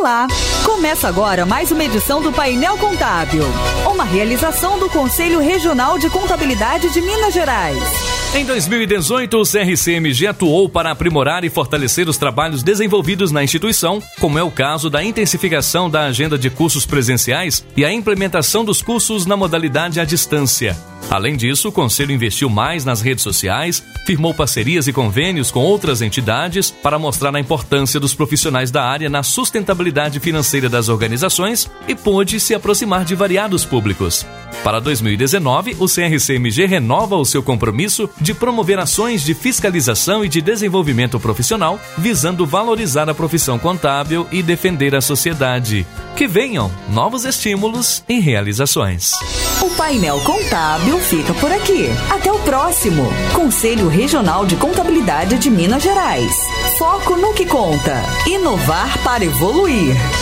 Olá! Começa agora mais uma edição do Painel Contábil, uma realização do Conselho Regional de Contabilidade de Minas Gerais. Em 2018, o CRCMG atuou para aprimorar e fortalecer os trabalhos desenvolvidos na instituição, como é o caso da intensificação da agenda de cursos presenciais e a implementação dos cursos na modalidade à distância. Além disso, o Conselho investiu mais nas redes sociais, firmou parcerias e convênios com outras entidades para mostrar a importância dos profissionais da área na sustentabilidade financeira das organizações e pôde se aproximar de variados públicos. Para 2019, o CRCMG renova o seu compromisso de promover ações de fiscalização e de desenvolvimento profissional, visando valorizar a profissão contábil e defender a sociedade. Que venham novos estímulos e realizações. O Painel Contábil fica por aqui. Até o próximo. Conselho Regional de Contabilidade de Minas Gerais. Foco no que conta. Inovar para evoluir.